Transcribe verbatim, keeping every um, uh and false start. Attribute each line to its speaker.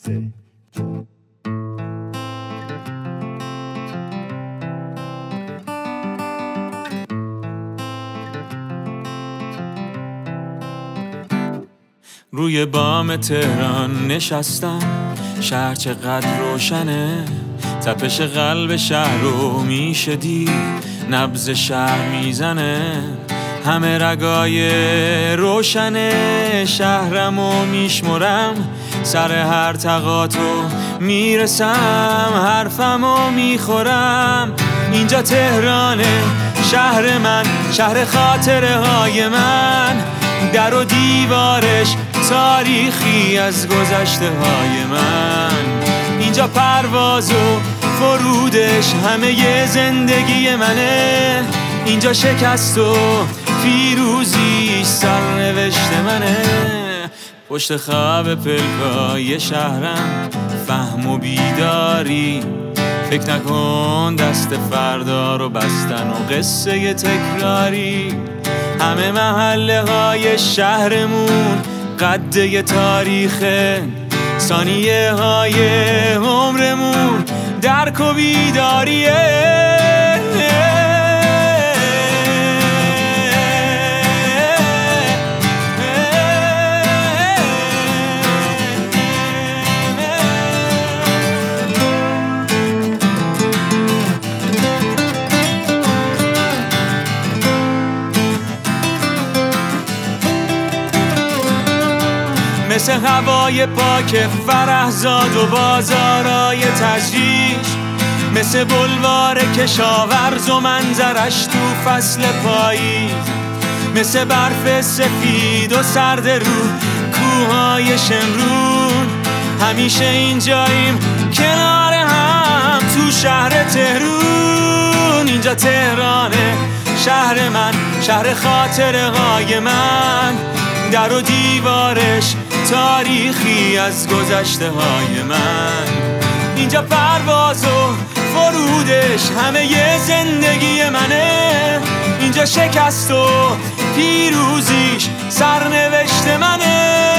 Speaker 1: روی بام تهران نشستم، شهر چقدر روشنه، تپش قلب شهر رو میشه دید، نبض شهر میزنه، همه رگای روشنه، شهرمو میشمرم، سر هر تقاطع میرسم، حرفمو میخورم. اینجا تهرانه، شهر من، شهر خاطره های من، در و دیوارش تاریخی از گذشته های من. اینجا پرواز و فرودش همه ی زندگی منه، اینجا شکست و پیروزیش سرنوشت منه. پشت خواب پلکای شهرم فهم و بیداری، فکر نکن دست فردا رو بستن و قصه تکراری. همه محله های شهرمون قده تاریخه، ثانیه های عمرمون درک و بیداریه. مثل هوای پاک فرهزاد و بازارای تجریش، مثل بلوار کشاورز و منظرش تو فصل پاییز، مثل برف سفید و سرد رو کوههای شمرون. همیشه اینجاییم کنار هم تو شهر تهرون. اینجا تهرانه، شهر من، شهر خاطره های من، در و دیوارش تاریخی از گذشته های من. اینجا پرواز و فرودش همه ی زندگی منه، اینجا شکست و پیروزیش سرنوشت منه.